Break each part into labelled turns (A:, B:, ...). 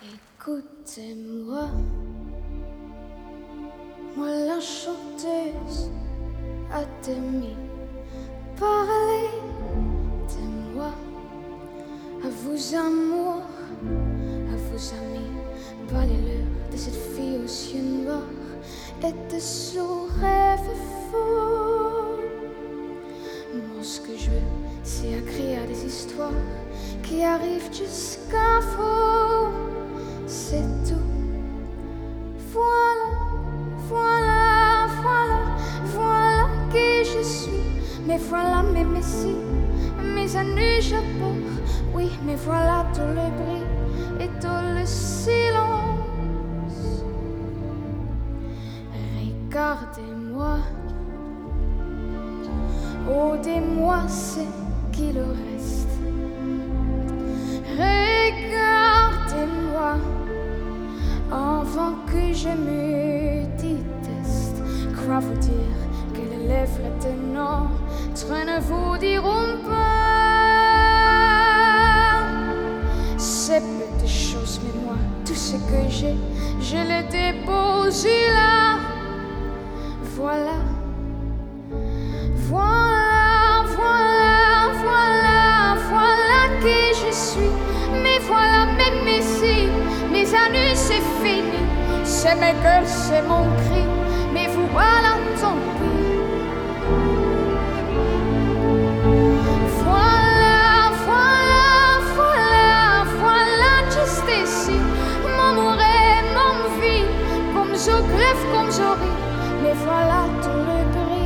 A: Écoutez-moi, moi la chanteuse à demi, parlez-moi à vos amours, à vos amis, parlez-leur de cette fille aux yeux noirs et de son rêve fou. Moi ce que je veux, c'est écrire des histoires qui arrivent jusqu'à vous. C'est tout. Voilà, voilà, voilà, voilà qui je suis. Mais voilà mes messies, mes années je pars. Oui, mais voilà tout le bruit et tout le silence. Regardez-moi, ôtez-moi ce qu'il reste. Regardez-moi avant que je me déteste. Quoi vous dire que les lèvres de notre ne vous diront pas ces petites choses, mais moi, tout ce que j'ai, je le dépose là. Voilà, voilà, voilà, voilà, voilà qui je suis. Mais voilà mes messies, mes années c'est fini. C'est mes gueules, c'est mon cri. Mais vous voilà, tant pis. Voilà, voilà, voilà, voilà, juste ici. Mon oreille, mon vie, comme je crève, comme je ris. Mais voilà tout le bruit.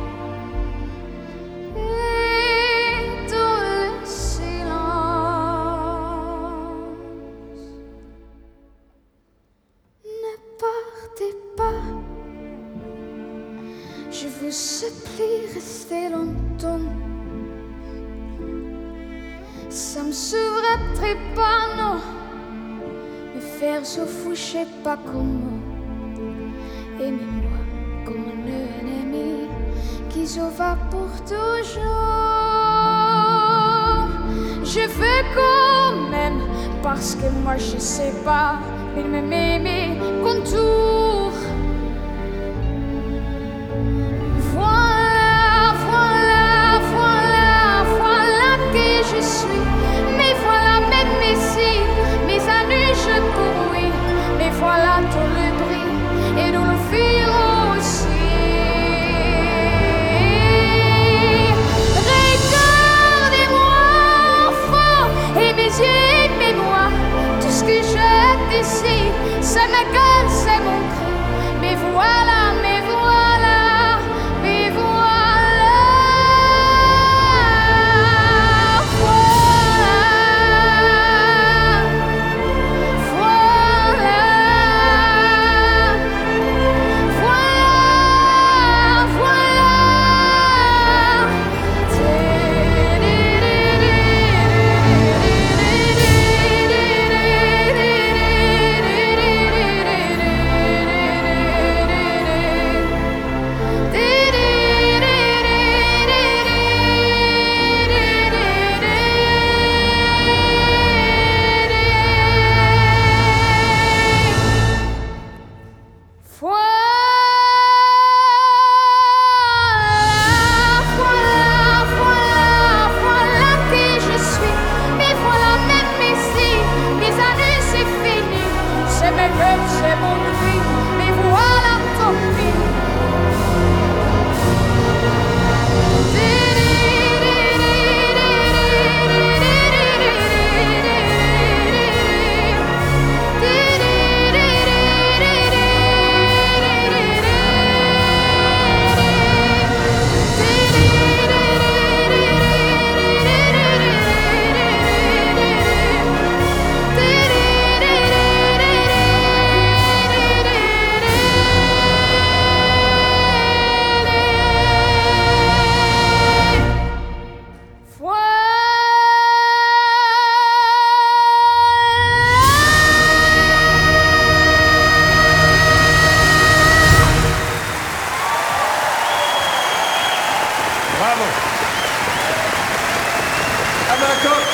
A: Je vous supplie, restez longtemps. Ça me sauverait pas, non. Me faire se fou, je sais pas comment. Aimez-moi comme un ennemi qui se va pour toujours. Je veux quand même, parce que moi je sais pas, il me met mes contours. Voilà tout le bruit et nous le firons aussi. Regardez-moi fort et mes yeux aimez-moi. Tout ce que j'ai d'ici, c'est ma gueule, c'est mon cri. Mais voilà, mais voilà, mais voilà. C'est mon cri, mais voilà ton prix.
B: Bravo. À Bangkok.